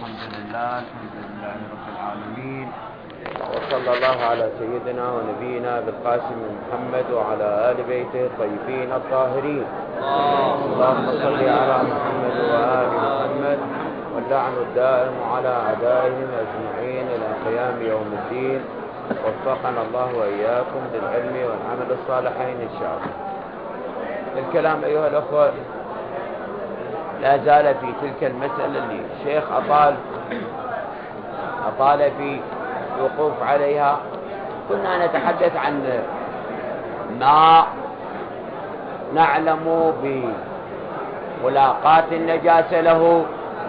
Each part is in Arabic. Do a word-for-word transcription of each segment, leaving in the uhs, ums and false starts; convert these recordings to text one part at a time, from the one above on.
الحمد لله الحمد لله رب العالمين، وصلى الله على سيدنا ونبينا بالقاسم محمد وعلى آل بيته الطيبين الطاهرين. اللهم صل على محمد وآل محمد، واللعن الدائم على أعدائهم أجمعين إلى قيام يوم الدين. وفقنا الله وإياكم للعلم والعمل الصالحين إن شاء الله. الكلام أيها الأخوة لا زال في تلك المسألة اللي الشيخ أطال أطال في الوقوف عليها. كنا نتحدث عن ما نعلم بملاقاة النجاسة له،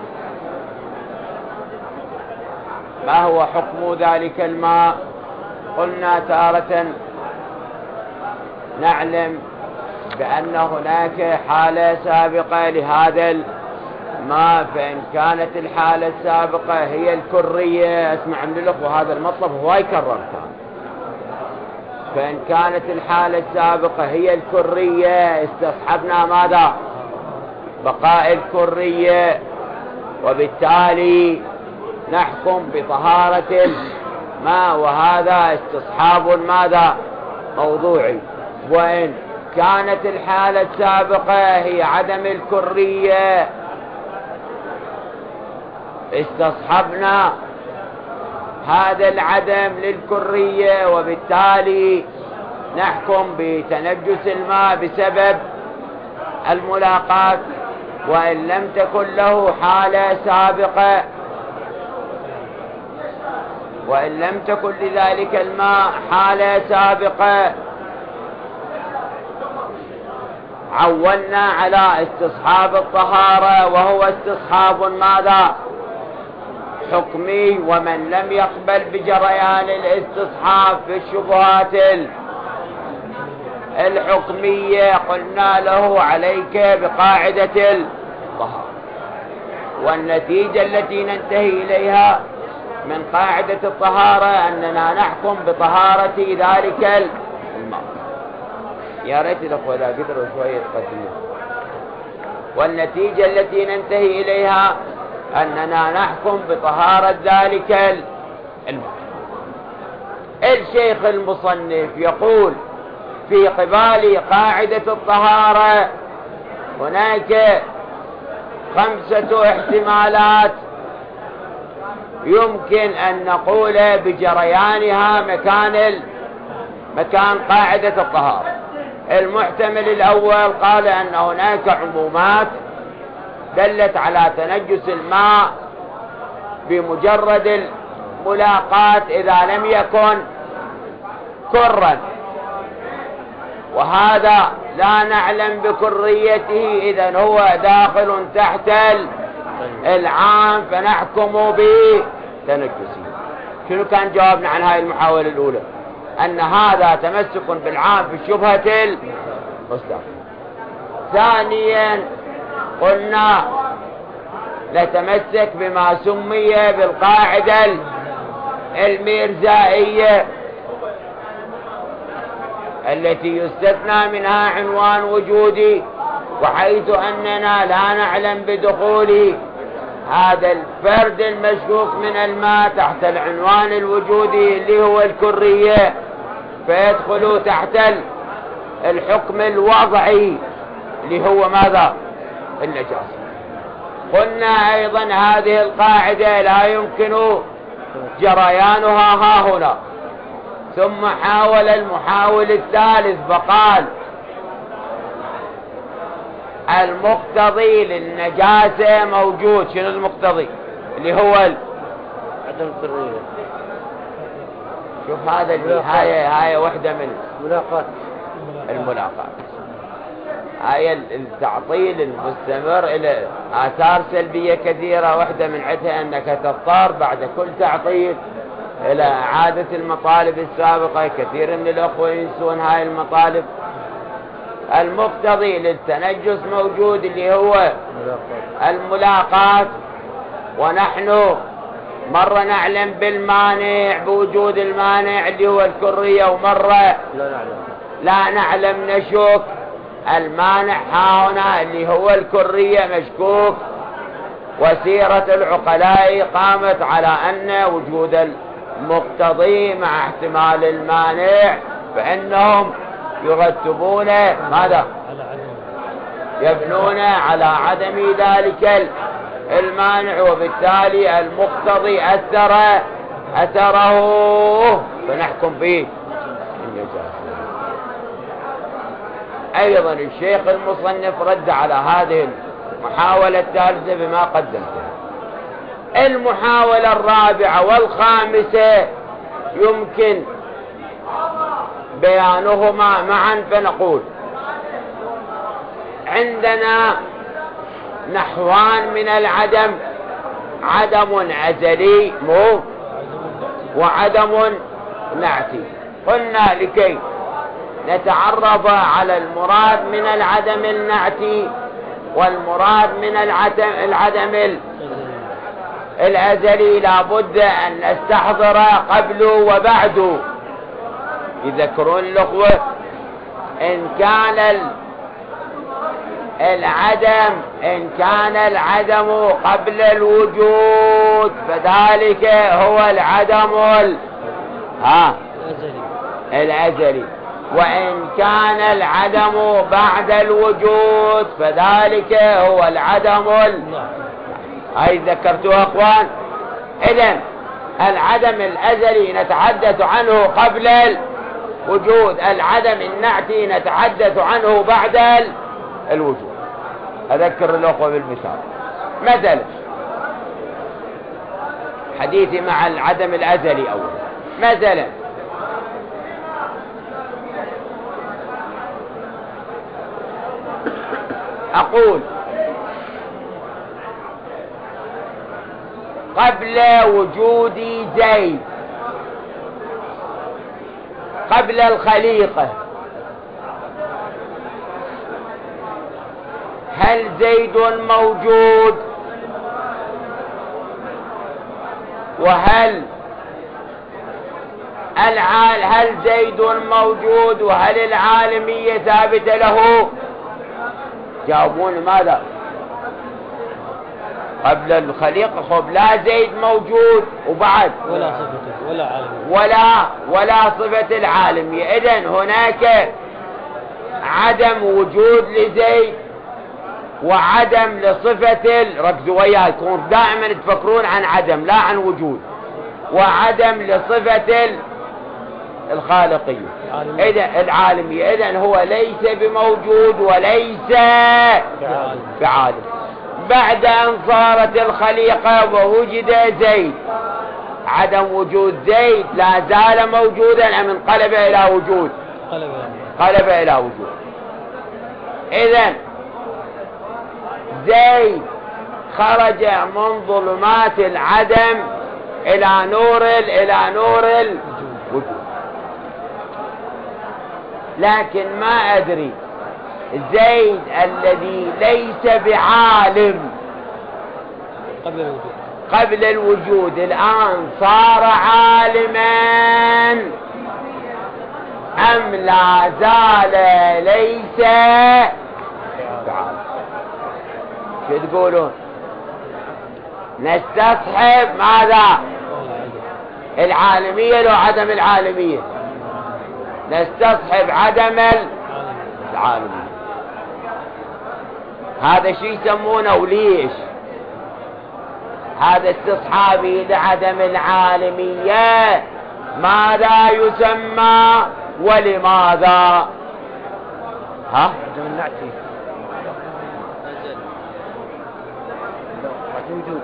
ما هو حكم ذلك الماء. قلنا تارة نعلم بأن هناك حالة سابقة لهذا الماء، فإن كانت الحالة السابقة هي الكرية، اسمع من الأخوة هذا المطلب هو يكرر كان، فإن كانت الحالة السابقة هي الكرية استصحبنا ماذا؟ بقاء الكرية، وبالتالي نحكم بطهارة الماء، وهذا استصحاب ماذا؟ موضوعي. وإن كانت الحالة السابقة هي عدم الكرية استصحبنا هذا العدم للكرية، وبالتالي نحكم بتنجس الماء بسبب الملاقاة. وإن لم تكن له حالة سابقة، وإن لم تكن لذلك الماء حالة سابقة، عولنا على استصحاب الطهارة، وهو استصحاب ماذا؟ حكمي. ومن لم يقبل بجريان الاستصحاب في الشبهات الحكمية قلنا له عليك بقاعدة الطهارة. والنتيجة التي ننتهي إليها من قاعدة الطهارة أننا نحكم بطهارة ذلك الماء. يا ريت الأخوة إذا قدروا شوية قديم. والنتيجة التي ننتهي إليها أننا نحكم بطهارة ذلك الماء. الشيخ المصنف يقول في قبال قاعدة الطهارة هناك خمسة احتمالات يمكن أن نقول بجريانها مكان مكان قاعدة الطهارة. المحتمل الأول قال أن هناك عمومات دلت على تنجس الماء بمجرد الملاقاة إذا لم يكن كرا، وهذا لا نعلم بكريته، إذن هو داخل تحت العام فنحكم به تنجسي. شنو كان جوابنا عن هاي المحاولة الأولى؟ أن هذا تمسك بالعام في الشبهة المستقبل. ثانيا قلنا نتمسك بما سمي بالقاعدة الميرزائية التي يستثنى منها عنوان وجودي، وحيث أننا لا نعلم بدخول هذا الفرد المشكوك من الماء تحت العنوان الوجودي اللي هو الكرية، فيدخل تحت الحكم الوضعي اللي هو ماذا؟ النجاسة. قلنا أيضا هذه القاعدة لا يمكن جريانها ها هنا. ثم حاول المحاول الثالث فقال المقتضي للنجاسة موجود. شنو المقتضي؟ اللي هو ال... عدم الكرية. شوف هذا اللي هاي هاي واحدة من ملاقات الملاقات. هاي التعطيل المستمر إلى آثار سلبية كثيرة. واحدة من عدها أنك تضطر بعد كل تعطيل إلى إعادة المطالب السابقة. كثير من الأخوة ينسون هاي المطالب. المقتضي للتنجس موجود اللي هو الملاقات، ونحن مرة نعلم بالمانع بوجود المانع اللي هو الكرية، ومرة لا نعلم لا نعلم نشك المانع ها هنا اللي هو الكرية مشكوك وسيرة العقلاء قامت على أن وجود المقتضي مع احتمال المانع فإنهم يرتبون ماذا؟ يبنون على عدم ذلك المانع، وبالتالي المقتضي أثر أثره فنحكم به النجاسة. أيضا الشيخ المصنف رد على هذه المحاولة الثالثة بما قدمته. المحاولة الرابعة والخامسة يمكن بيانهما معا، فنقول عندنا نحوان من العدم: عدم أزلي مو وعدم نعتي. قلنا لكي نتعرف على المراد من العدم النعتي والمراد من العدم, العدم الأزلي لابد أن نستحضر قبله وبعده. يذكرون الأخوة إن كان العدم إن كان العدم قبل الوجود فذلك هو العدم ال... ها الأزلي، وإن كان العدم بعد الوجود فذلك هو العدم ال... هاي ذكرتوها أخوان. إذن العدم الأزلي نتحدث عنه قبل الوجود، العدم النعتي نتحدث عنه بعد الوجود. أذكر الأخوة بالمثال. مثلا حديثي مع العدم الأزلي أولا. مثلا أقول قبل وجود زيد، قبل الخليقة، هل زيد موجود؟ وهل العال هل زيد موجود وهل العالمية ثابتة له؟ جاوبون ماذا؟ قبل الخليقة خب لا زيد موجود وبعد ولا صفته ولا عالمية ولا ولا صفة العالمية. إذن هناك عدم وجود لزيد وعدم لصفة، ركزوا وياي كون دائما تفكرون عن عدم لا عن وجود، وعدم لصفة الخالقية إذن العالمية. إذن هو ليس بموجود وليس بعالم. بعد أن صارت الخليقة ووجد زيد، عدم وجود زيد لا زال موجودا أم انقلب إلى وجود؟ قلب إلى وجود. إذن زيد خرج من ظلمات العدم إلى نور إلى نور الوجود. لكن ما أدري زيد الذي ليس بعالم قبل الوجود قبل الوجود الآن صار عالما أم لا زال ليس بعالم؟ شو تقولون؟ نستصحب ماذا؟ العالمية لو عدم العالمية؟ نستصحب عدم العالمية. هذا شيء يسمونه وليش هذا استصحابي لعدم العالمية ماذا يسمى ولماذا؟ ها؟ عدم النعتي وجود.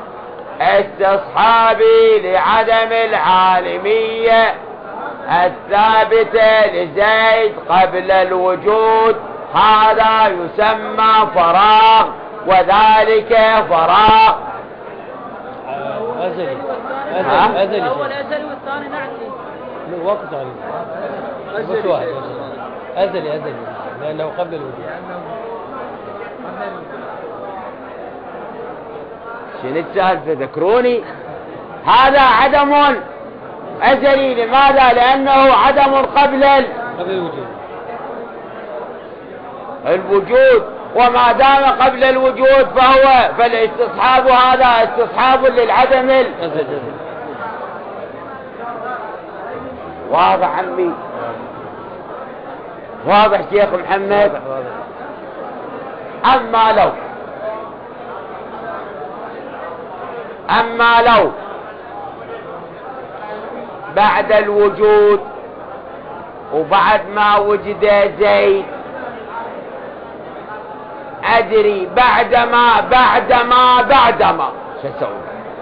استصحابي لعدم العالمية الثابتة لزيد قبل الوجود هذا يسمى فراغ، وذلك فراغ أزلي. ها؟ أزلي. الأول أزلي والثاني نعتي. من وقت عليه. بس واحد. أزلي أزلي لأنه قبل الوجود. شنو السالفة؟ ذكروني. هذا عدم أزلي. لماذا؟ لأنه عدم قبل قبل الوجود. الوجود وما دام قبل الوجود فهو فالاستصحاب هذا استصحاب للعدم الأزلي. واضح عمي؟ واضح شيخ محمد؟ أما لو أما لو بعد الوجود وبعد ما وجد زيد أدري بعدما بعدما بعدما شو اسوي؟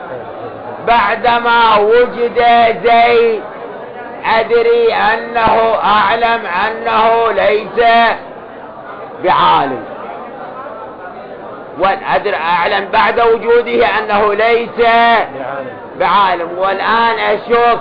بعدما وجد زيد أدري أنه أعلم أنه ليس بعالم، وأدري أعلم بعد وجوده أنه ليس بعالم، والآن أشك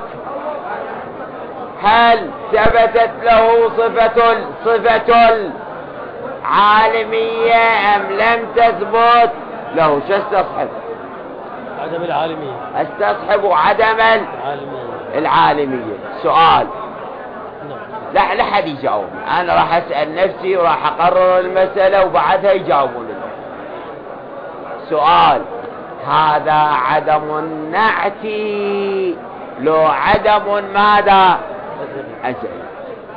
هل ثبتت له صفة صفة العالمية أم لم تثبت له؟ شو استصحب؟ عدم العالمية. استصحب عدم العالمية. العالمية. سؤال. لا لا حد يجاوبني، أنا راح أسأل نفسي وراح أقرر المسألة وبعدها يجاوبون. سؤال: هذا عدم نعتي لو عدم ماذا؟ أزلي.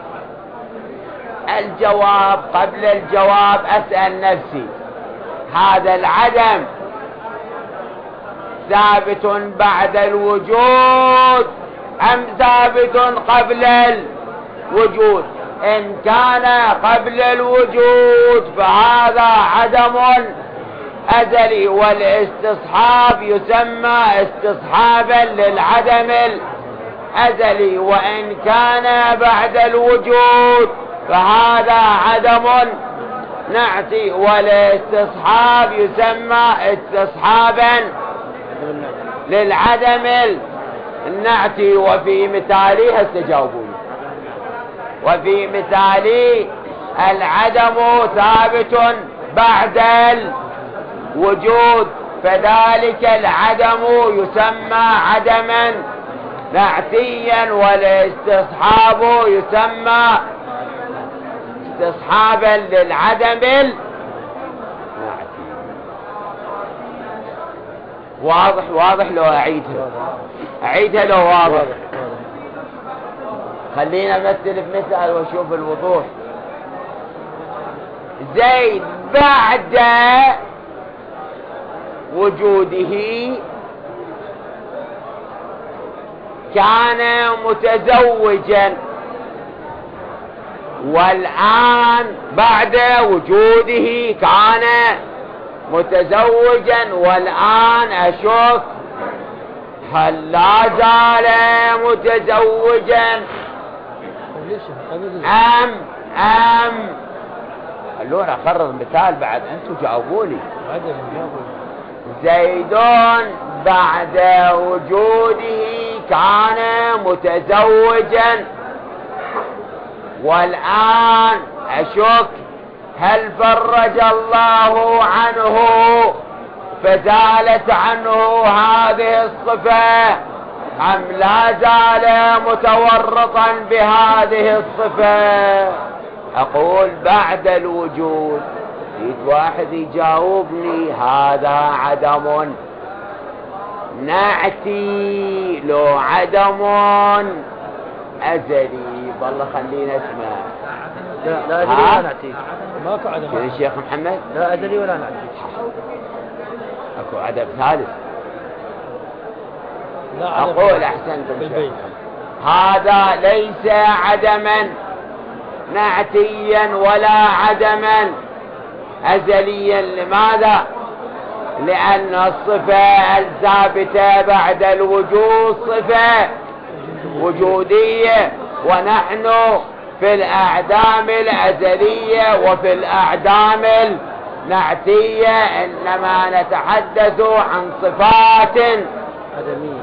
الجواب قبل الجواب أسأل نفسي: هذا العدم ثابت بعد الوجود أم ثابت قبل الوجود؟ إن كان قبل الوجود فهذا عدم أزلي، والاستصحاب يسمى استصحابا للعدم الأزلي، وإن كان بعد الوجود فهذا عدم نعتي، والاستصحاب يسمى استصحابا للعدم النعتي. وفي مثالي استجاوبون، وفي مثالي العدم ثابت بعد الوجود، فذلك العدم يسمى عدما نعتيا، والاستصحاب يسمى استصحابا للعدم النعتي. واضح؟ واضح لو أعيدها أعيدها لو واضح. خلينا نمثل بمثال واشوف الوضوح. زيد بعد وجوده كان متزوجا، والآن بعد وجوده كان متزوجا، والآن أشك هل لا زال متزوجا أم أم خلونا أقرر مثال بعد أنتم جاوبوني. زيد بعد وجوده كان متزوجا، والآن أشك هل فرج الله عنه فزالت عنه هذه الصفة أم لا زال متورطا بهذه الصفة؟ أقول بعد الوجود. جيت واحد يجاوبني هذا عدم نعتي لو عدم أزلي. والله خلينا اسمع. لا لا أزلي ولا نعتي. ماكو عدم. يا شيخ محمد؟ لا أزلي ولا نعتي. أكو عدم ثالث. لا عدم. أقول أحسنتم. هذا ليس عدما نعتيا ولا عدما أزليا. لماذا؟ لأن الصفة الثابتة بعد الوجود صفة وجودية، ونحن في الأعدام الأزلية وفي الأعدام النعتية إنما نتحدث عن صفات عدمية.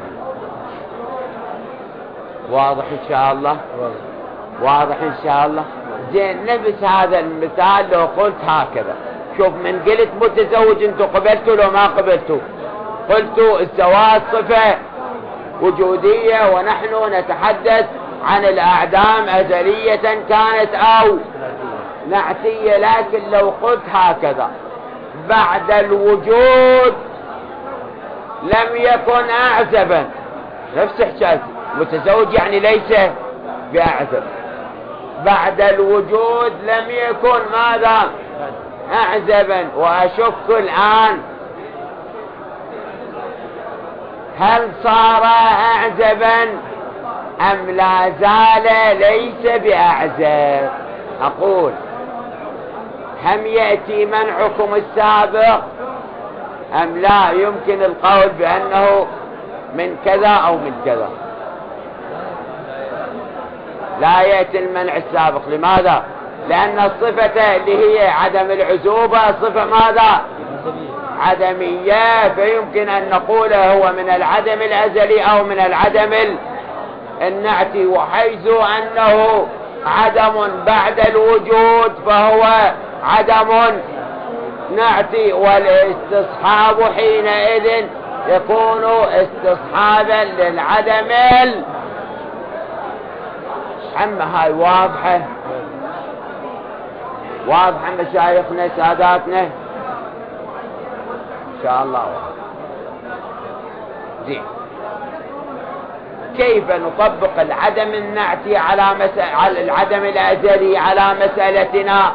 واضح إن شاء الله؟ واضح إن شاء الله. زين، نبس هذا المثال لو قلت هكذا. شوف، من قلت متزوج انتوا قبلتوا لو ما قبلتوا؟ قلتوا الزواج صفة وجودية، ونحن نتحدث عن الأعدام أزلية كانت أو نعتية، لكن لو قلت هكذا بعد الوجود لم يكن أعزبا، نفس حكاية متزوج يعني ليس بأعزب، بعد الوجود لم يكن ماذا أعزبا. وأشك الآن هل صار أعزبا أم لا زال ليس بأعزب؟ أقول هم يأتي منعكم السابق أم لا يمكن القول بأنه من كذا أو من كذا؟ لا يأتي المنع السابق. لماذا؟ لأن الصفة اللي هي عدم العزوبة صفة ماذا؟ عدمية، فيمكن أن نقول هو من العدم الأزلي أو من العدم النعتي، وحيث أنه عدم بعد الوجود فهو عدم نعتي، والاستصحاب حينئذ يكون استصحابا للعدم. عما هاي واضحة واضحة مشايخنا ساداتنا إن شاء الله. زين، كيف نطبق العدم النعتي على مسألة على العدم الأزلي على مسألتنا؟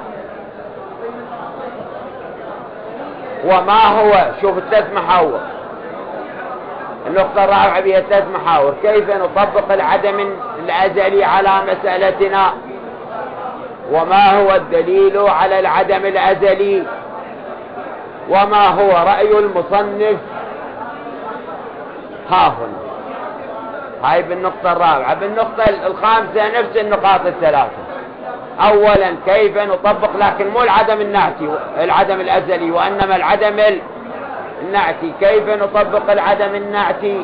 وما هو؟ شوف الثلاث محاور، النقطة الرابعة بها ثلاث محاور. كيف نطبق العدم الأزلي على مسألتنا؟ وما هو الدليل على العدم الأزلي؟ وما هو رأي المصنف؟ ها هنا هاي بالنقطة الرابعة. بالنقطة الخامسة نفس النقاط الثلاثة. أولا كيف نطبق، لكن مو العدم النعتي العدم الأزلي وإنما العدم النعتي. كيف نطبق العدم النعتي؟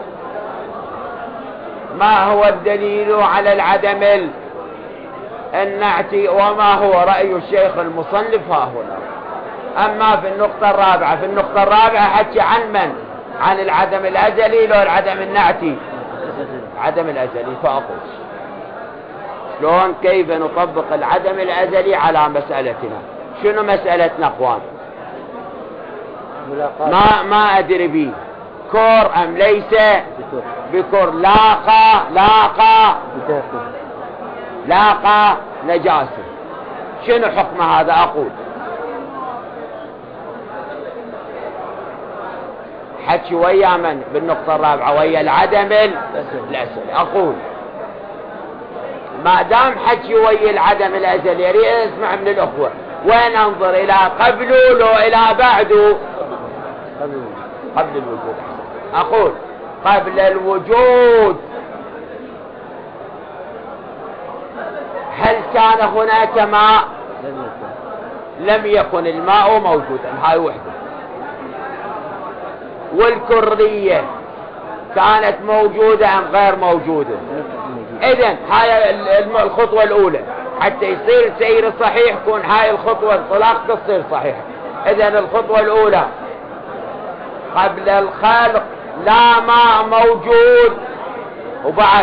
ما هو الدليل على العدم النعتي؟ وما هو رأي الشيخ المصنف؟ ها هنا. أما في النقطة الرابعة، في النقطة الرابعة حكي عن من؟ عن العدم الأزلي لو العدم النعتي؟ عدم الأزلي. فأقول شلون كيف نطبق العدم الأزلي على مسألتنا؟ شنو مسألتنا اخوان؟ ما ما أدري بيه كور أم ليس بكور. لاقى لاقى لاقى نجاسة. شنو حكم هذا؟ أقول حكي ويا من بالنقطة الرابعة؟ ويا العدم الأزلي. أقول ما دام حكي ويا العدم الأزلي يريد اسمع من الأخوة، وين انظر؟ إلى قبله لو إلى بعده؟ قبل الوجود. أقول قبل الوجود هل كان هناك ماء؟ لم يكن الماء موجودا. هاي وحدة. والكرية كانت موجودة أم غير موجودة؟ إذن هاي الخطوة الأولى حتى يصير سير صحيح، كون هاي الخطوة الطلاق تصير صحيحة. إذن الخطوة الأولى قبل الخلق لا ماء موجود، وبعد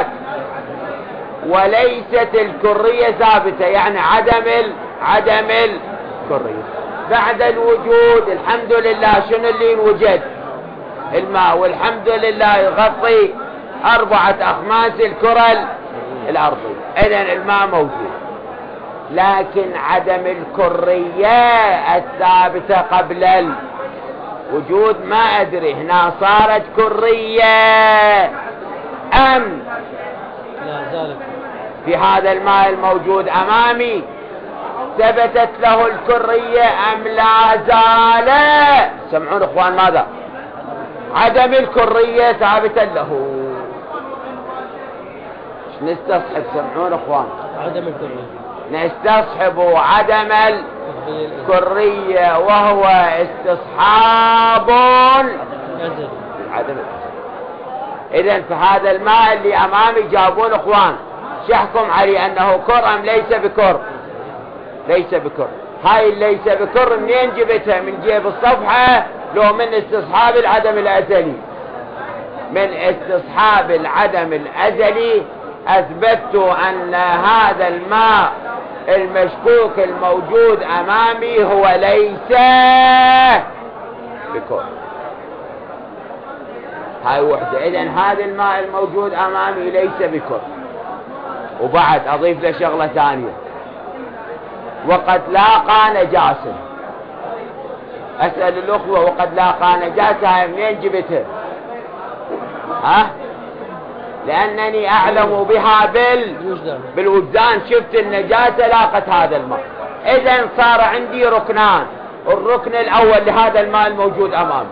وليست الكرية ثابتة، يعني عدم ال... عدم الكرية. بعد الوجود الحمد لله شنو اللي وجد؟ الماء، والحمد لله يغطي أربعة أخماس الكرة الأرضية. إذن الماء موجود، لكن عدم الكرية الثابتة قبل الوجود ما أدري هنا صارت كرية أم لا زالت في هذا الماء الموجود أمامي ثبتت له الكرية أم لا زال؟ سمعون اخوان ماذا؟ عدم الكرية ثابتا له. نستصحب سمعون اخوان؟ عدم الكرية نستصحب عدم الكرية وهو استصحاب عدم. اذن في هذا الماء اللي امامي جابون اخوان شحكم عليه انه كر ام ليس بكر؟ ليس بكر. هاي ليس بكر منين جبتها؟ من جيب الصفحة لو من استصحاب العدم الازلي؟ من استصحاب العدم الازلي. اثبتت ان هذا الماء المشكوك الموجود أمامي هو ليس بكر. هاي وحدة. إذن هذا الماء الموجود أمامي ليس بكر. وبعد أضيف له شغلة ثانية، وقد لاقى نجاسة. أسأل الأخوة، وقد لاقى نجاسة هاي منين جبتها؟ ها؟ لأنني أعلم بها بال... بالوجدان. شفت النجاسة لاقت هذا الماء. إذن صار عندي ركنان. الركن الأول لهذا الماء الموجود أمامي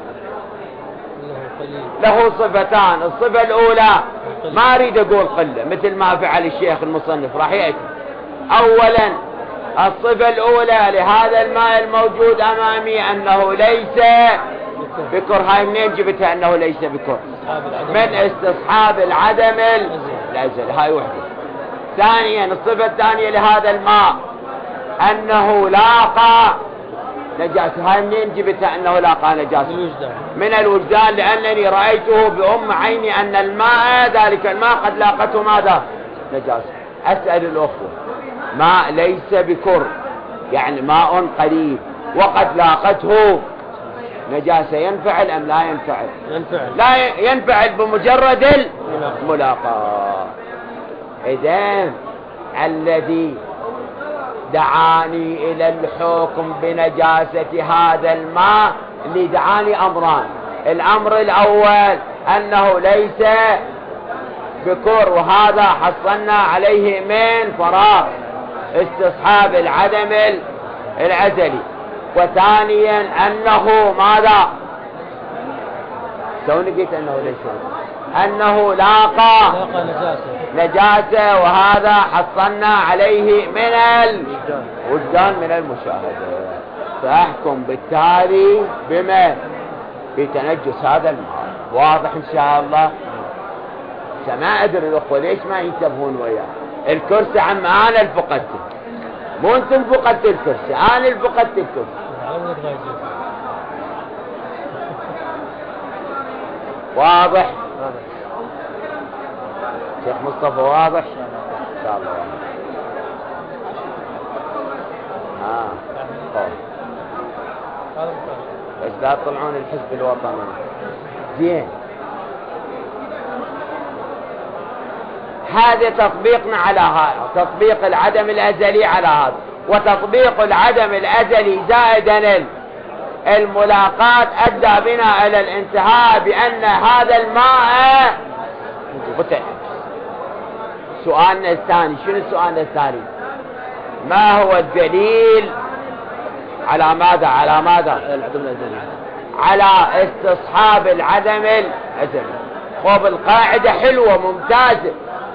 له صفتان. الصفة الأولى ما أريد أقول قلة مثل ما فعل الشيخ المصنف راح يأتي. أولا الصفة الأولى لهذا الماء الموجود أمامي أنه ليس بكر. هاي منين جبتها أنه ليس بكر؟ من استصحاب العدم الأزل. هاي وحدة. ثانيا الصفة الثانية لهذا الماء أنه لاقى نجاسة. هاي منين جبتها أنه لاقى نجاسة؟ من الوجدان، لأنني رأيته بأم عيني أن الماء ذلك الماء قد لاقته ماذا؟ نجاسة. أسأل الأخوة، ماء ليس بكر يعني ماء قريب وقد لاقته نجاسة، ينفعل أم لا ينفعل؟ ينفعل. لا ينفعل بمجرد الملاقاة. إذن الذي دعاني إلى الحكم بنجاسة هذا الماء اللي دعاني أمران. الأمر الأول أنه ليس بكر، وهذا حصلنا عليه من فراغ استصحاب العدم الأزلي. وثانيا أنه ماذا؟ سوني قلت أنه ليس أنه لاقى نجاسة، وهذا حصلنا عليه من الوجدان من المشاهدة. فأحكم بالتالي بما بتنجس هذا الماء. واضح إن شاء الله؟ ما أدري الأخوة ليش ما ينتبهون وياه. الكرسي عم أنا الفقدته، مو أنتم فقدت الكرسي، أنا الفقدت الكرسي. واضح؟ شيخ مصطفى واضح؟ إن شاء الله واضح. ها بس لا تطلعون الحزب الوطني. زين، هذا تطبيقنا على هذا، تطبيق العدم الأزلي على هذا، وتطبيق العدم الأزلي زائدا الملاقات أدى بنا إلى الانتهاء بأن هذا الماء متنجس. سؤالنا الثاني، شنو السؤال الثاني؟ ما هو الدليل على ماذا؟ على ماذا؟ العدم الأزلي، على استصحاب العدم الأزلي. خب القاعدة حلوة ممتازة،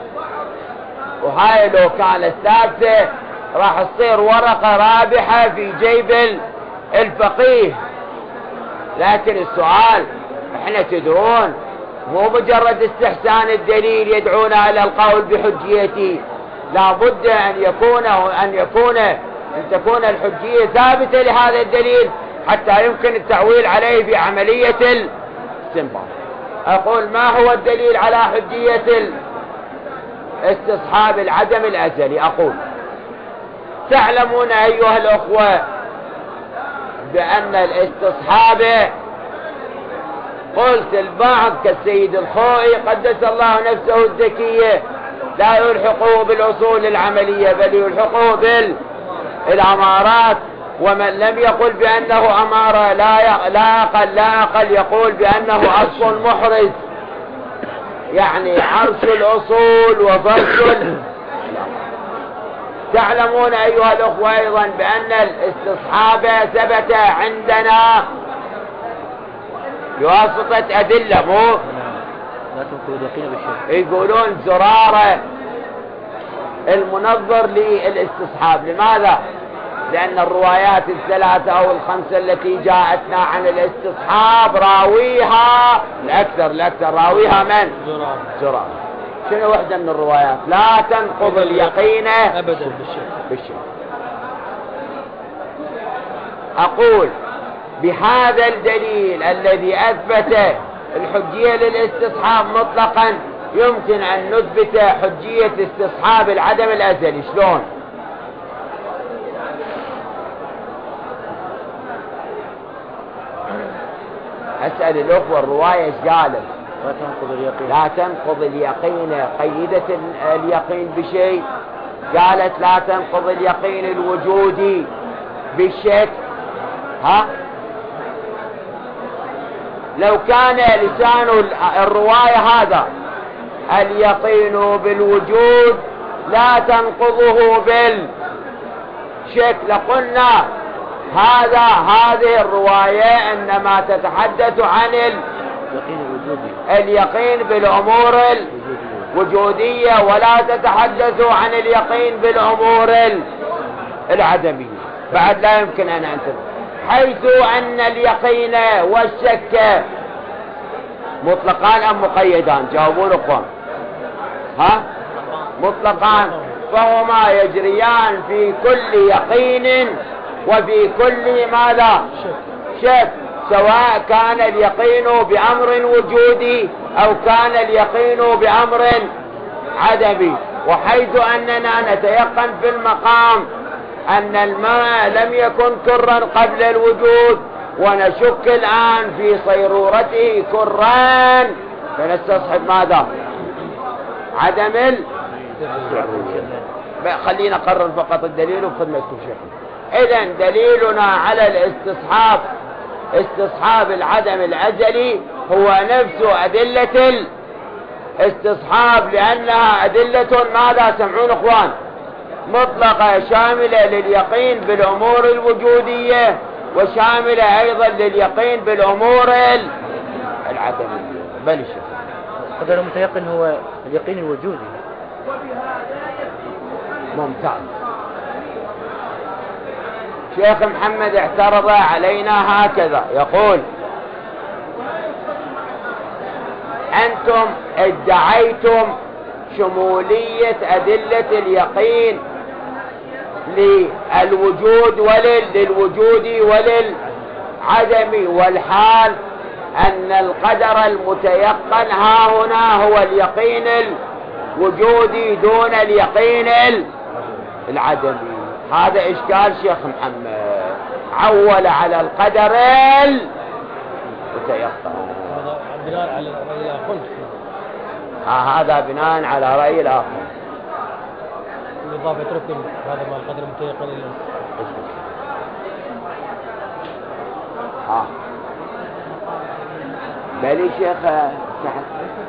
وهاي لو كانت ثابتة راح تصير ورقة رابحة في جيب الفقيه. لكن السؤال، احنا تدرون مو مجرد استحسان الدليل يدعونا الى القول بحجيته، لابد ان يكون ان يكون ان تكون الحجية ثابتة لهذا الدليل حتى يمكن التعويل عليه بعملية الاستنباط. اقول ما هو الدليل على حجية استصحاب العدم الأزلي؟ أقول تعلمون أيها الأخوة بأن الاستصحاب، قلت البعض كالسيد الخوئي قدس الله نفسه الزكية لا يلحقه بالأصول العملية بل يلحقه بالأمارات، ومن لم يقل بأنه أمارة لا لا أقل لا أقل يقول بأنه أصل محرز، يعني عرش الأصول وفرش. تعلمون أيها الأخوة أيضا بأن الاستصحاب ثبت عندنا بواسطة أدلة، مو يقولون زرارة المنظر للاستصحاب. لماذا؟ لأن الروايات الثلاثة أو الخمسة التي جاءتنا عن الاستصحاب راويها الأكثر الأكثر راويها من؟ زرارة. شنو وحدة من الروايات لا تنقض اليقين أبدا بالشك. أقول بهذا الدليل الذي أثبت الحجية للاستصحاب مطلقا يمكن أن نثبت حجية استصحاب العدم الأزلي. شلون؟ أسأل الأخوة الرواية ايش قالت؟ لا تنقض اليقين. لا تنقض اليقين، قيدت اليقين بشيء، قالت لا تنقض اليقين الوجودي بالشك. ها لو كان لسان الرواية هذا اليقين بالوجود لا تنقضه بالشك لقلنا هذا هذه الرواية إنما تتحدث عن اليقين بالأمور الوجودية ولا تتحدث عن اليقين بالأمور العدمية. بعد لا يمكن أن أنتبه، حيث أن اليقين والشك مطلقان أم مقيدان؟ جاوبون أخوان. ها مطلقان، فهما يجريان في كل يقين وفي كل ماذا؟ شك، سواء كان اليقين بأمر وجودي أو كان اليقين بأمر عدمي. وحيث أننا نتيقن في المقام أن الماء لم يكن كرا قبل الوجود ونشك الآن في صيرورته كران، فنستصحب ماذا؟ عدم ال خلينا نقرر فقط الدليل وخدمتكم شيخنا. إذن دليلنا على الاستصحاب استصحاب العدم الأزلي هو نفس أدلة الاستصحاب، لأنها أدلة ماذا سمعون أخوان؟ مطلقة شاملة لليقين بالأمور الوجودية وشاملة أيضا لليقين بالأمور العدمية. بل الشيخ قدر المتيقن هو اليقين الوجودي. ممتاز. شيخ محمد اعترض علينا هكذا يقول: أنتم ادعيتم شمولية أدلة اليقين للوجود ولل للوجود وللعدم، والحال أن القدر المتيقن ها هنا هو اليقين الوجودي دون اليقين العدمي. هذا إشكال شيخ محمد، عول على القدر المتيقن. هذا بناء على الرأي الآخر. ها هذا بناء على رأي الآخر. بالإضافة ركن هذا ما القدر المتيقن إلى ها بلي شيخ سعد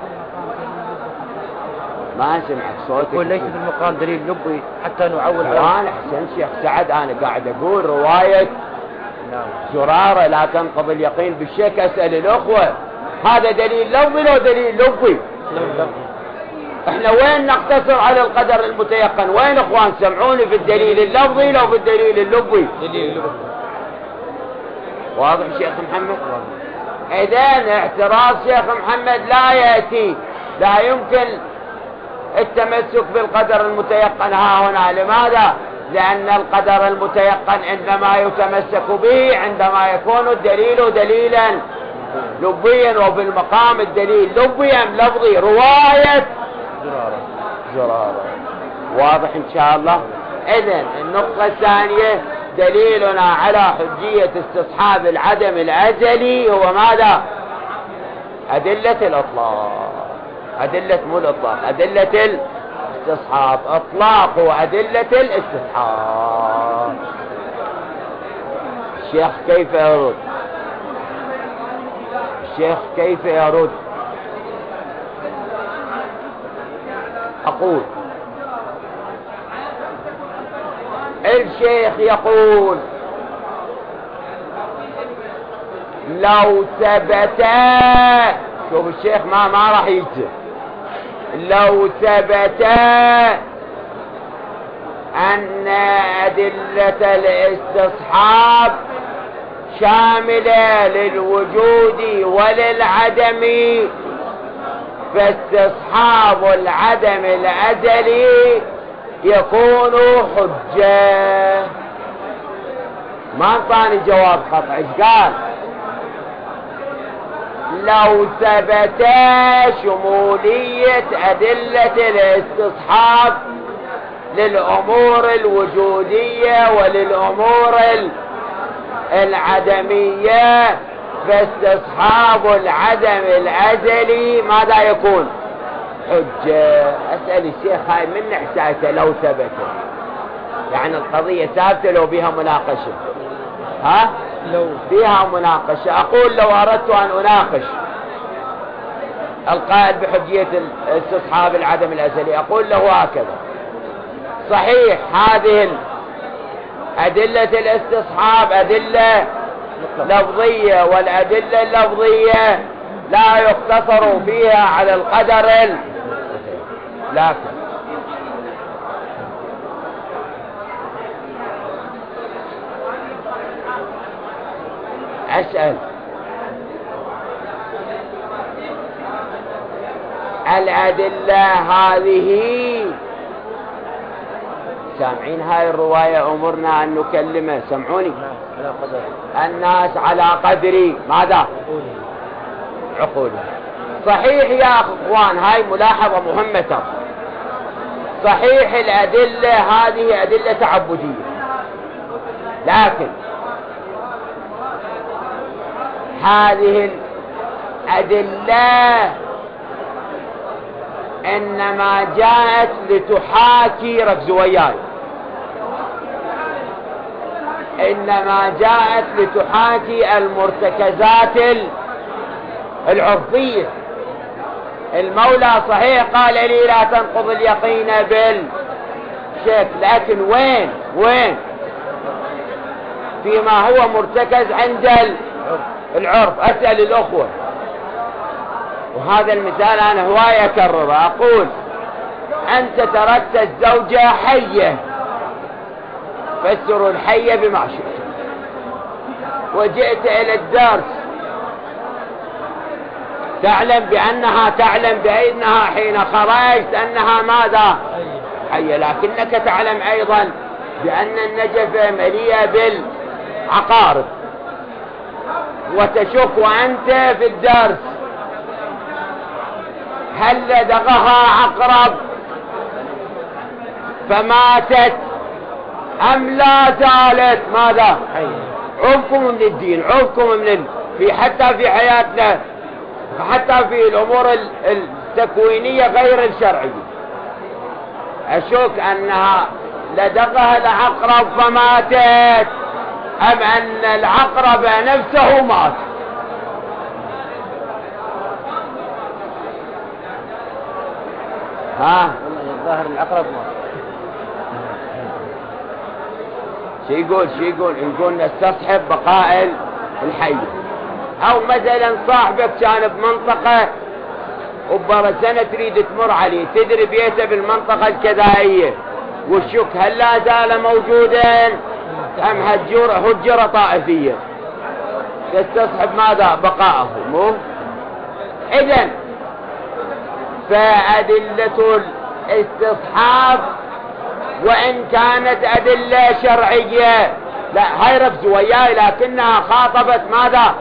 ما سمعك صوتك. يقول ليس في المقام دليل لبي حتى نعول على. أنا أحسن شيخ سعد، أنا قاعد أقول رواية زرارة لا تنقض اليقين بالشك. أسأل الأخوة هذا دليل لفظي لو دليل لبي؟ احنا وين نقتصر على القدر المتيقن؟ وين اخوان سمعوني في الدليل اللفظي لو في الدليل اللبي؟ دليل اللبي. واضح شيخ محمد؟ إذن اعتراض شيخ محمد لا يأتي، لا يمكن التمسك بالقدر المتيقن ها هنا. لماذا؟ لأن القدر المتيقن إنما يتمسك به عندما يكون الدليل دليلا لبيا، وفي المقام الدليل لبيا لفظي رواية زرارة. زرارة. واضح إن شاء الله. إذن النقطة الثانية دليلنا على حجية استصحاب العدم الأزلي هو ماذا؟ أدلة الإطلاق. أدلة مو الإطلاق، أدلة الاستصحاب. إطلاق وأدلة الاستصحاب. الشيخ كيف يرد؟ الشيخ كيف يرد؟ أقول الشيخ يقول: لو ثبت، شوف الشيخ ما ما راح يجي، لو ثبت أن أدلة الاستصحاب شاملة للوجود وللعدم فاستصحاب العدم الأزلي يكون حجة. ما انطاني جواب قطع. ايش قال؟ لو ثبت شمولية أدلة الاستصحاب للأمور الوجودية وللأمور العدمية فاستصحاب العدم الأزلي ماذا يكون؟ حجة. أسأل الشيخ هاي من نحساته لو ثبت، يعني القضية ثابتة لو بها مناقشة، ها؟ لو فيها مناقشة. أقول لو أردت أن أناقش القائل بحجية استصحاب العدم الأزلي، أقول له هكذا: صحيح هذه أدلة الاستصحاب أدلة لفظية، والأدلة اللفظية لا يقتصر فيها على القدر ال... لكن أسأل الأدلة هذه سامعين هاي الرواية أمرنا أن نكلمه، سمعوني، الناس على قدر ماذا؟ عقولهم. صحيح يا أخوان، هاي ملاحظة مهمة ترى. صحيح الأدلة هذه أدلة تعبدية، لكن هذه الأدلة إنما جاءت لتحاكي، ركزوا وياي، إنما جاءت لتحاكي المرتكزات العرفية. المولى صحيح قال لي لا تنقض اليقين بالشك، لكن وين وين فيما هو مرتكز عند العرف. أسأل الأخوة، وهذا المثال أنا هواية أكرره، أقول أنت تركت الزوجة حية، فسروا الحية بما شئت، وجئت إلى الدرس تعلم بأنها تعلم بأنها حين خرجت أنها ماذا؟ حية، لكنك تعلم أيضا بأن النجفة مليئة بالعقارب، وتشك وأنت في الدرس هل لدغها عقرب فماتت أم لا زالت ماذا؟ عوفكم من الدين، عوفكم من ال... في حتى في حياتنا، حتى في الأمور التكوينية غير الشرعية، أشك أنها لدغها العقرب فماتت أم أن العقرب نفسه مات. ها الظاهر العقرب مات. شو يقول شو يقول يقول نستصحب بقاء الحي. او مثلا صاحبك كان بمنطقة وبرا سنة تريد تمر عليه، تدري بيته بالمنطقة الكذائية، والشك هل لا زال موجودا ام هجر هجر طائفيا، تستصحب ماذا؟ بقاءه. مو اذن فأدلة الاستصحاب وإن كانت أدلة شرعية، لا هاي ركزوا وياي، لكنها خاطبت ماذا؟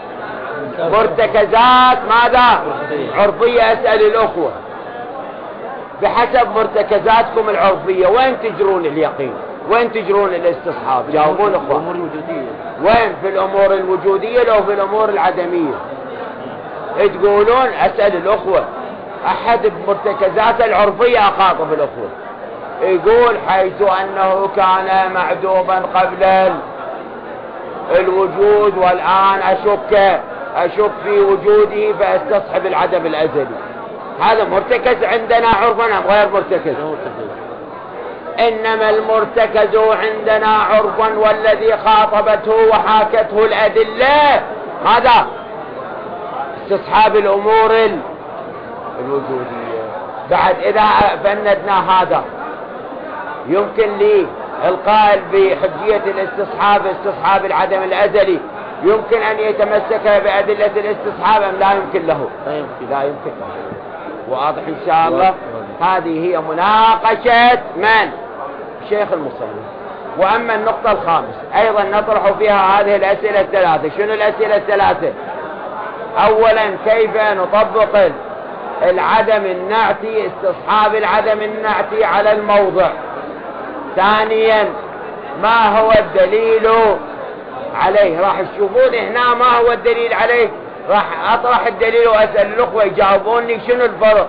مرتكزات ماذا؟ عرفية. أسأل الأخوة بحسب مرتكزاتكم العرفية وين تجرون اليقين؟ وين تجرون الاستصحاب؟ جاوبون أخوة. وين؟ في الأمور الوجودية لو في الأمور العدمية؟ تقولون أسأل الأخوة أحد بمرتكزات العرفية أخاطب الأخوة يقول حيث أنه كان معدوما قبل الوجود والآن أشك أشك في وجوده فأستصحب العدم الأزلي، هذا مرتكز عندنا عرفا أم غير مرتكز؟ إنما المرتكز عندنا عرفا والذي خاطبته وحاكته الأدلة ماذا؟ استصحاب الأمور الوجودية. بعد إذا فندنا هذا يمكن لي القائل بحجية الاستصحاب استصحاب العدم الأزلي يمكن أن يتمسك بأدلة الاستصحاب أم لا يمكن له؟ لا يمكن له. واضح إن شاء الله. هذه هي مناقشة من؟ شيخ المصنف. وأما النقطة الخامسة أيضا نطرح فيها هذه الأسئلة الثلاثة. شنو الأسئلة الثلاثة؟ أولا كيف نطبق العدم النعتي استصحاب العدم النعتي على الموضع؟ ثانيا ما هو الدليل عليه. راح تشوفون هنا ما هو الدليل عليه. راح أطرح الدليل وأسأل الأخوة يجاوبوني شنو الفرق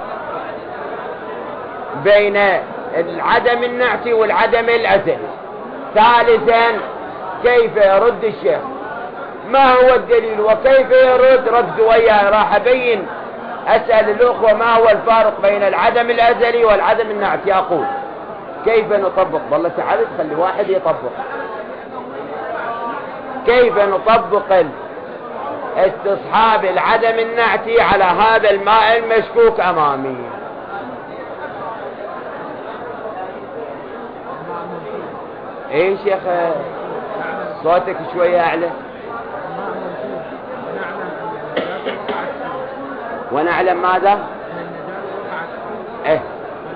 بين العدم النعتي والعدم الأزلي. ثالثا كيف يرد الشيخ، ما هو الدليل وكيف يرد رد وياه. راح أبين أسأل الأخوة ما هو الفارق بين العدم الأزلي والعدم النعتي. أقول كيف نطبق، والله تعالى خلي واحد يطبق. كيف نطبق استصحاب العدم النعتي على هذا الماء المشكوك أمامي؟ ايه شيخ صوتك شوية أعلى. ونعلم ماذا؟ ايه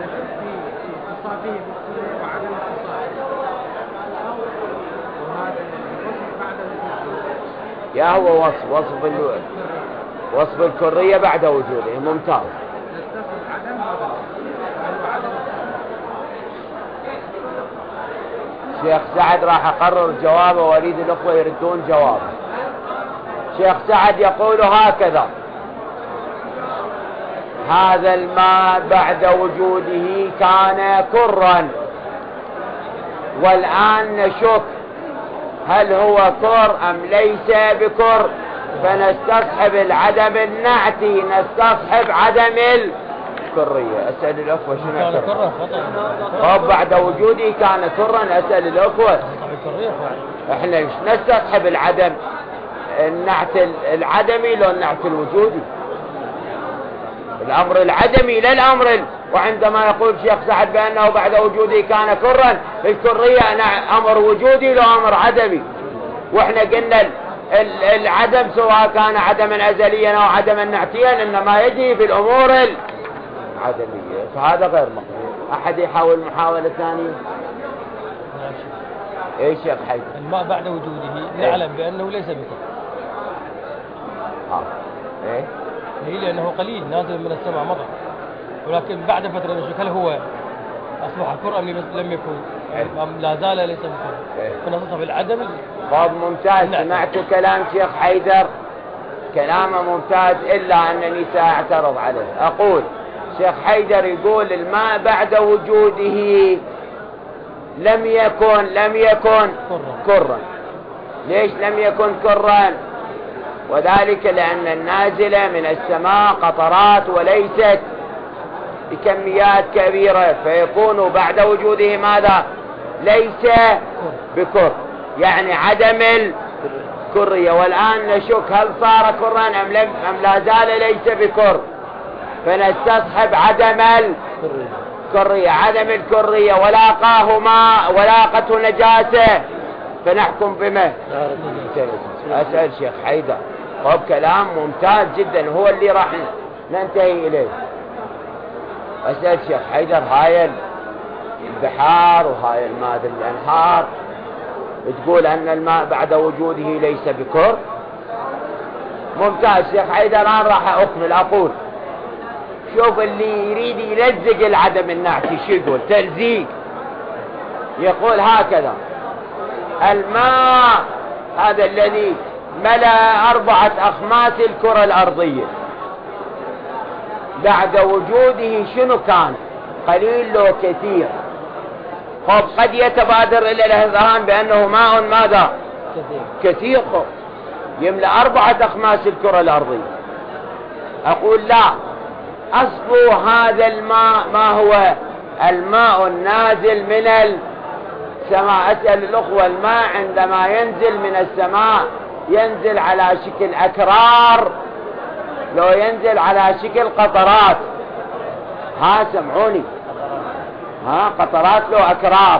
يا هو وصف وصف ال... وصف الكرية بعد وجوده. ممتاز. شيخ سعد راح أقرر جوابه وأريد الأخوة يردون جوابه. شيخ سعد يقول هكذا: هذا الماء بعد وجوده كان كرا، والآن نشك هل هو كر أم ليس بكر، فنستصحب العدم النعتي، نستصحب عدم الكرية. أسأل الأخوة شنو كرة؟ طب بعد وجوده كان كرا. أسأل الأخوة احنا ايش نستصحب العدم النعت العدمي لو النعت الوجودي؟ الأمر العدمي لا الأمر ال... وعندما يقول شيخ سعد بأنه بعد وجوده كان كرا، الكرية أمر وجودي لو أمر عدمي. وإحنا قلنا ال... ال... العدم سواء كان عدما أزليا أو عدما نعتيا إنما يجي في الأمور العدمية، فهذا غير مقبول. أحد يحاول محاولة ثانية؟ إيش شيخ حي؟ الماء بعد وجوده نعلم بأنه ليس بكر. آه. إيه؟ هي لأنه قليل نازل من السماء مطر، ولكن بعد فترة نشك هل هو أصبح كر أم لم يكن أم لا زال ليس بكر، فنصف العدم. طب ممتاز. سمعت كلام شيخ حيدر، كلامه ممتاز، إلا أنني سأعترض عليه. أقول شيخ حيدر يقول الماء بعد وجوده لم يكن لم يكن كرا. ليش لم يكن كرا؟ وذلك لأن النازلة من السماء قطرات وليست بكميات كبيرة، فيكون بعد وجوده ماذا؟ ليس بكر، يعني عدم الكرية. والآن نشك هل صار كرا أم, لم أم لا زال ليس بكر، فنستصحب عدم الكرية. عدم الكرية ولاقاه ماء ولاقته نجاسة، فنحكم بما. أسأل شيخ حيدر. طب كلام ممتاز جدا، هو اللي راح ننتهي إليه. أسأل شيخ حيدر، هاي البحار وهاي الماء الأنهار تقول أن الماء بعد وجوده ليس بكر؟ ممتاز شيخ حيدر. الآن راح أكمل. أقول شوف اللي يريد يلزق العدم النعتي شو يقول؟ تلزيق. يقول هكذا: الماء هذا الذي ملأ أربعة أخماس الكرة الأرضية بعد وجوده شنو كان؟ قليل لو كثير؟ خب قد يتبادر إلى الأذهان بأنه ماء ماذا؟ كثير. خب يملأ أربعة أخماس الكرة الأرضية. أقول لا، أصل هذا الماء ما هو؟ الماء النازل من السماء. أسأل الأخوة، الماء عندما ينزل من السماء ينزل على شكل أكرار لو ينزل على شكل قطرات؟ ها سمعوني، ها قطرات لو أكرار؟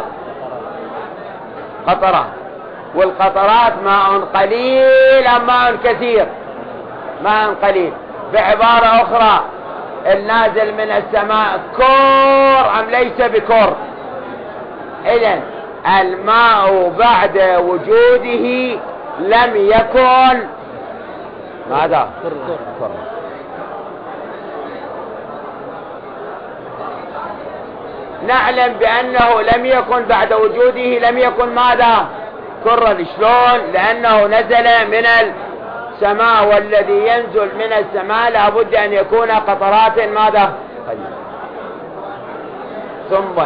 قطرات. والقطرات ماء قليل أم ماء كثير؟ ماء قليل. بعبارة أخرى، النازل من السماء كور أم ليس بكور؟ إذن الماء بعد وجوده لم يكن ماذا؟ كر. نعلم بأنه لم يكن بعد وجوده لم يكن ماذا؟ كرا شلون؟ لأنه نزل من السماء، والذي ينزل من السماء لابد أن يكون قطرات ماذا؟ قليلة. ثم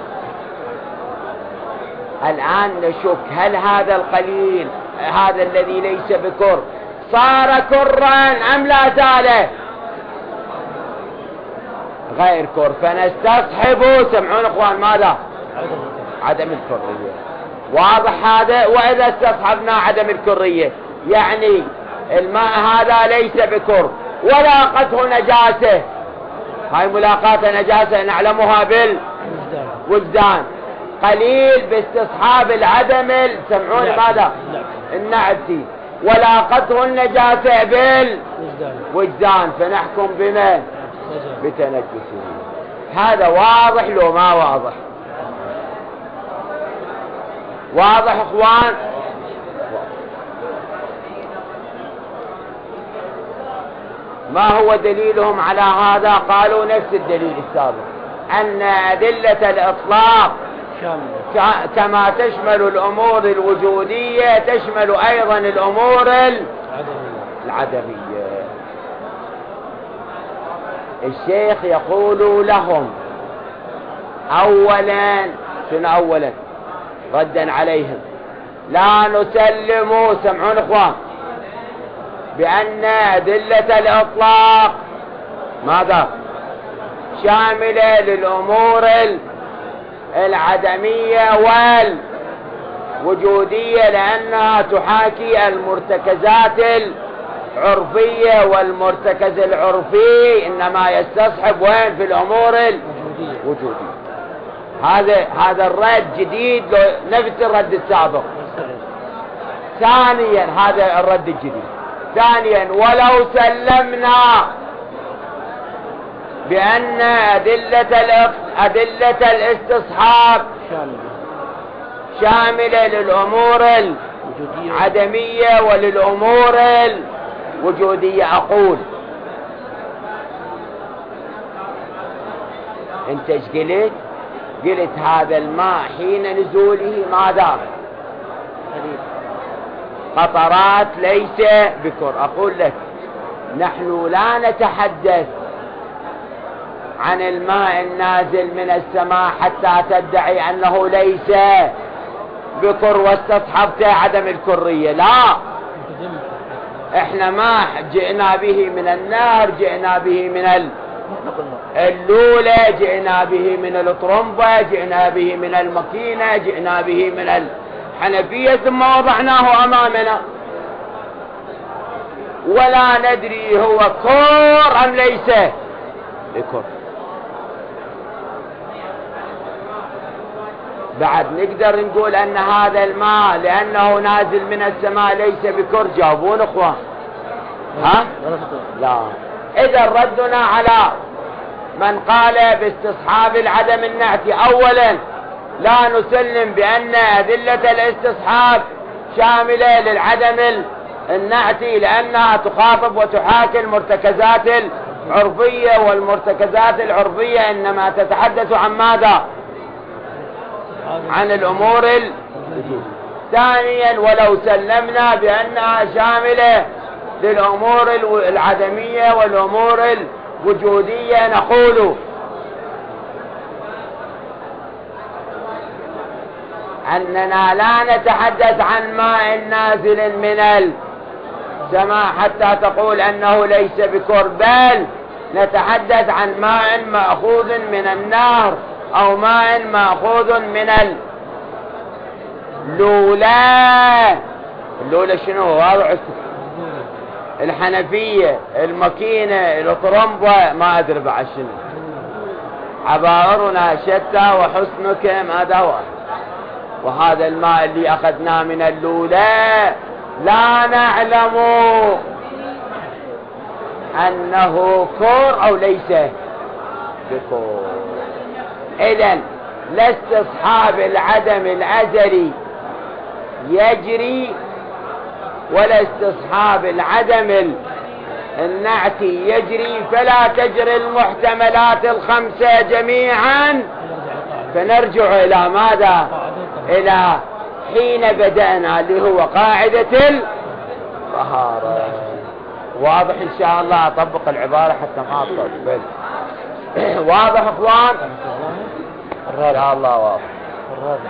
الآن نشك هل هذا القليل هذا الذي ليس بكر صار كرا أم لا زال غير كر؟ فنستصحب، سمعون اخوان، ماذا؟ عدم الكرية. واضح هذا؟ وإذا استصحبنا عدم الكرية يعني الماء هذا ليس بكر ولاقته نجاسة، هاي ملاقاة نجاسة نعلمها بالوجدان، قليل باستصحاب العدم، سمعون ماذا؟ النعتي، ولاقته النجاسة بالوجدان، فنحكم بما بتنجسه. هذا واضح لو ما واضح؟ واضح اخوان؟ ما هو دليلهم على هذا؟ قالوا نفس الدليل السابق، أن أدلة الإطلاق كما تشمل الأمور الوجودية تشمل أيضا الأمور العدمية. الشيخ يقول لهم أولا، شنو أولا؟ ردا عليهم، لا نسلم، سمعون اخوان، بأن أدلة الإطلاق ماذا؟ شاملة للأمور العدمية والوجودية، لأنها تحاكي المرتكزات العرفية، والمرتكز العرفي إنما يستصحب وين؟ في الأمور الوجودية. هذا هذا الرد جديد نفس الرد السابق. ثانيا هذا الرد الجديد. ثانيا ولو سلمنا بأن أدلة أدلة الاستصحاب شاملة للأمور العدمية وللأمور الوجودية، أقول أنت ايش قلت؟ قلت هذا الماء حين نزوله ماذا؟ قطرات ليس بكر. أقول لك نحن لا نتحدث عن الماء النازل من السماء حتى تدعي أنه ليس بكر واستصحبت عدم الكرية، لا، احنا ما جئنا به من النهر، جئنا به من اللولة، جئنا به من الطرمبة، جئنا به من الماكينة، جئنا به من الحنفية، ثم وضعناه أمامنا ولا ندري هو كر أم ليس بكر. بعد نقدر نقول أن هذا الماء لأنه نازل من السماء ليس بكر؟ جاوبون اخوان. ها؟ لا. إذا ردنا على من قال باستصحاب العدم النعتي، أولا لا نسلم بأن أدلة الاستصحاب شاملة للعدم النعتي، لأنها تخاطب وتحاكي المرتكزات العرفية، والمرتكزات العرفية إنما تتحدث عن ماذا؟ عن الأمور الوجودية. ثانيا ولو سلمنا بأنها شاملة للأمور العدمية والأمور الوجودية، نقول أننا لا نتحدث عن ماء نازل من السماء حتى تقول أنه ليس بكر، بل نتحدث عن ماء مأخوذ من النهر أو ماء مأخوذ من اللولة. اللولة شنو؟ واضح؟ الحنفية، الماكينة، الطرمبة، ما أدري بعد شنو. عبارنا شتى وحسنك ماذا هو؟ وهذا الماء اللي أخذناه من اللولة لا نعلم أنه كور أو ليس بكور. إذن لاستصحاب العدم الأزلي يجري، ولا استصحاب العدم النعتي يجري، فلا تجري المحتملات الخمسة جميعا، فنرجع إلى ماذا؟ إلى حين بدأنا اللي هو قاعدة الطهارة. واضح إن شاء الله. أطبق العبارة حتى ما أطبق. واضح أخوان؟ إن شاء الله واضح. الرابع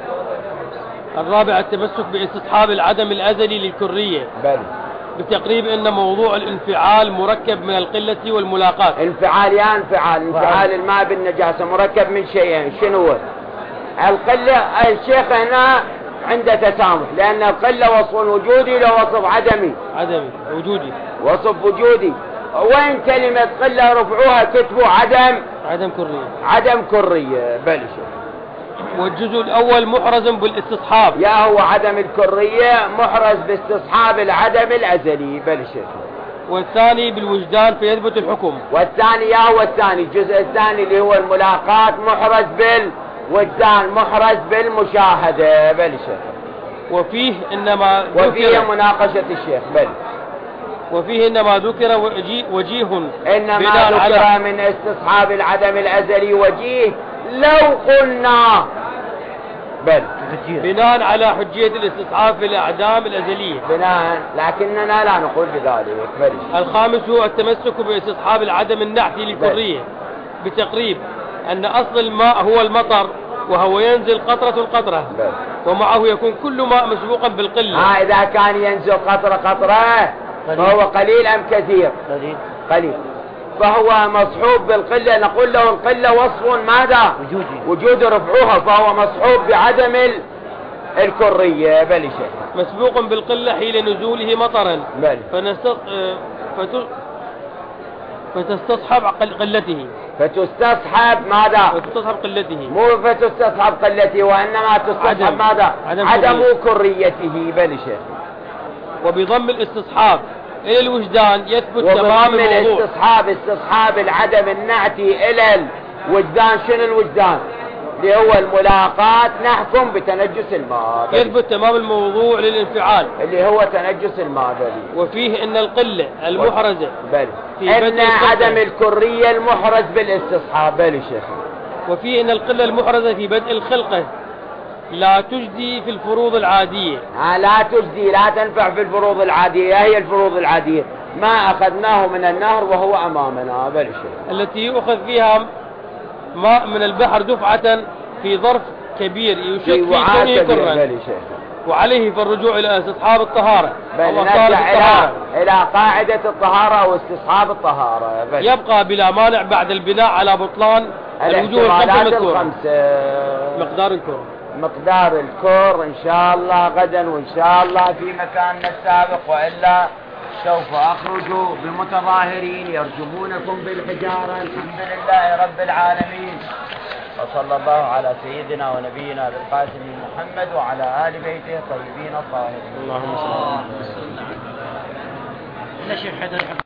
الرابع التمسك باستصحاب العدم الأزلي للكرية. بل بتقريب أن موضوع الانفعال مركب من القلة والملاقاة. انفعال يا انفعال انفعال الماء بالنجاسة مركب من شيئين. شنو هو؟ القلة. الشيخ هنا عنده تسامح لأن القلة وصف وجودي لو وصف عدمي. عدمي وجودي. وصف وجودي. وين كلمة قلة رفعوها كتبوا عدم عدم كرية. عدم كرية. بل شيخ. والجزء الأول محرز بالاستصحاب. يا هو عدم الكرية محرز باستصحاب العدم الأزلي. بل شيخ. والثاني بالوجدان فيثبت الحكم. والثاني يا هو الثاني الجزء الثاني اللي هو الملاقات محرز بالوجدان محرز بالمشاهدة. بل شيخ. وفيه إنما وفيه مناقشة الشيخ. بل وفيه إنما ذكر وجيه, وجيه إنما ذكر من استصحاب العدم الأزلي وجيه لو قلنا. بل بناء على حجية الاستصحاب في الأعدام الأزلية. بناء لكننا لا نقول بذلك. بل الخامس هو التمسك باستصحاب العدم النعتي للكرية بتقريب أن أصل الماء هو المطر وهو ينزل قطرة قطرة بل. ومعه يكون كل ماء مسبوقا بالقلة. ها إذا كان ينزل قطرة قطرة فهو قليل أم كثير؟ قليل. قليل. فهو مصحوب بالقلة نقول له القلة وصف ماذا؟ وجودي. وجود رفعوها فهو مصحوب بعدم الكرية. بل شيء. مسبوق بالقلة حين نزوله مطرا. بل. فنست... فت... فتستصحب قلته. فتستصحب ماذا؟ فتستصحب قلته. مو فتستصحب قلته وإنما تستصحب عدم. ماذا؟ عدم, عدم كريته. بل شيء. وبضم الاستصحاب إلى الوجدان يثبت تمام وبضم الموضوع. الاستصحاب استصحاب العدم النعتي إلى الوجدان. شنو الوجدان؟ اللي هو الملاقات نحكم بتنجس الماء. يثبت تمام الموضوع للانفعال اللي هو تنجس الماء. بل. وفيه ان القلة المحرزة بل. في ان بدء عدم الكرية المحرز بالاستصحاب. بل شيخ. وفيه ان القلة المحرزة في بدء الخلقة لا تجدي في الفروض العادية. ها لا تجدي لا تنفع في الفروض العادية. هي الفروض العادية ما أخذناه من النهر وهو أمامنا. بل شيخ. التي يؤخذ فيها ماء من البحر دفعة في ظرف كبير يشك في كونه كرا. وعليه فالرجوع إلى استصحاب الطهارة. بل نرجع إلى إلى قاعدة الطهارة واستصحاب الطهارة. بل. يبقى بلا مانع بعد البناء على بطلان الوجوه الخمسة. مقدار الكر مقدار الكر إن شاء الله غدا وإن شاء الله في مكاننا السابق وإلا سوف أخرجوا بمتظاهرين يرجمونكم بالحجارة. الحمد لله رب العالمين وصلى الله على سيدنا ونبينا بالقاسم محمد وعلى آل بيته الطيبين الطاهرين. اللهم صل على سيدنا محمد.